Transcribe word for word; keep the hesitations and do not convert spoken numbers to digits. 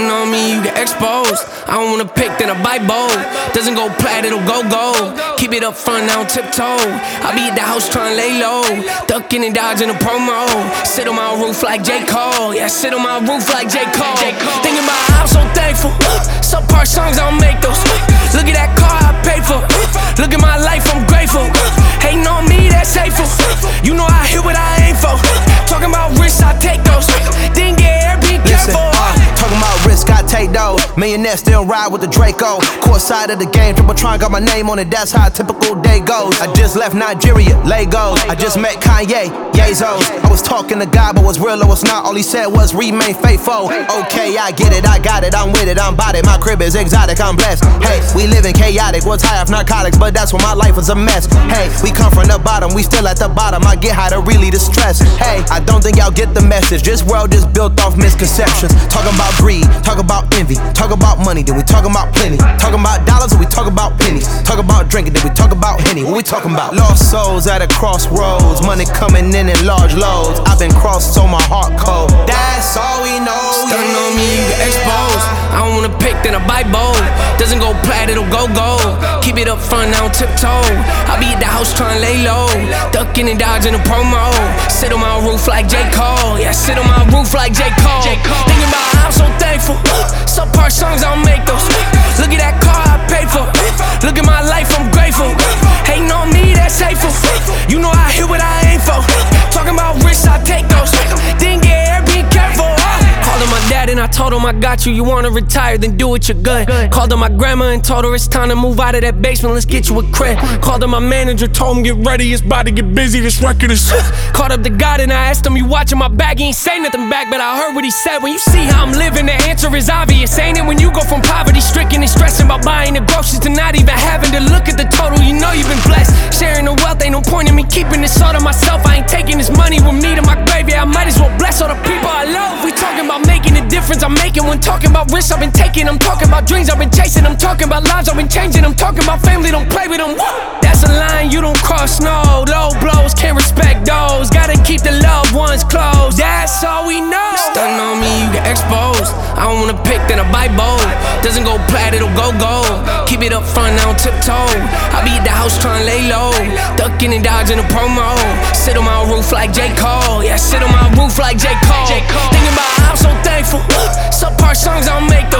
Stuntin' on me, you get exposed. I don't wanna pick, then I bite bold. Doesn't go plat, it'll go gold. Keep it up front, I don't tiptoe. I be at the house trying to lay low, ducking and dodging a promo. Sit on my roof like J. Cole. Yeah, sit on my roof like J. Cole. Thinking about how I'm so thankful. Subpar songs, I don't make those. Look at that car I paid for. Look at my life, I'm grateful. Hating on me, that's hateful. You know I hit what I aim for. Talking about risks, I take those. Didn't get air, be careful. Uh, talking about risk, I take those. Millionaire still ride with the Draco. Court side of the game, Tripletron got my name on it. That's how a typical day goes. I just left Nigeria, Lagos. I just met Kanye, Yazos. I was talking to God, but was real or was not. All he said was remain faithful. Okay, I get it, I got it, I'm with it, I'm about it. My crib is exotic, I'm blessed. Hey, we living chaotic, was high off narcotics, but that's when my life was a mess. Hey, we come from the bottom, we still at the bottom. I get high to really distress. Hey, I don't think y'all get the message. This world is built off misconceptions. Talking about greed, talk about envy, talk about money, then we talking about plenty. Talking about dollars, then we talk about pennies. Talk about drinking, then we talk about Henny. What we talking about? Lost souls at a crossroads, money coming in in large loads. I've been crossed, so my heart cold. That's all we know. Stuntin' on me, you get exposed. I don't wanna pick, then I bite bold. Doesn't go plat, it'll go gold. Keep it up front, I don't tiptoe. I be at the house trying to lay low, ducking and dodging a promo. Sit on my roof like J. Cole. Yeah, sit on my roof like J. Cole. Thinking about how I'm so thankful. Subpar songs, I don't make those. Look at that car I paid for. Look at my life, I'm grateful. Hating on me, that's hateful. You know I hit what I aim for. Talking about risks, I take those. Didn't get air, be careful. Called him my dad and I told him I got you. You wanna retire, then do it, you're good. Called him my grandma and told her it's time to move out of that basement, let's get you a crib. Called him my manager, told him get ready, it's about to get busy, this record is Called up the God and I asked him, you watching my back? He ain't say nothing back, but I heard what he said. When you see how I'm living, the answer is obvious, ain't it? When you go from poverty stricken and stressing about buying the groceries to not even having to look at the total, you know you've been blessed. Sharing the wealth, ain't no point in me keeping this all to myself. I ain't taking this money with me to my grave, yeah, I might as well bless all the people I love. We talking about making a difference, I'm making one. Talking about risks I've been taking, I'm talking about dreams I've been chasing. I'm talking about lives I've been changing, I'm talking about family, don't play with them. That's a line you don't cross, no. Low blows, can't respect those. Gotta keep the loved ones close, that's all we know. Stuntin' on me, you get exposed. I don't wanna pick, then I bite bold. Doesn't go plat, it'll go gold. Keep it up front, I don't tiptoe. I be at the house trying to lay low, ducking and dodging a promo. Sit on my roof like J. Cole. Yeah, sit on my roof like J. Cole. Thinking about how I'm so thankful. Subpar songs, I don't make those.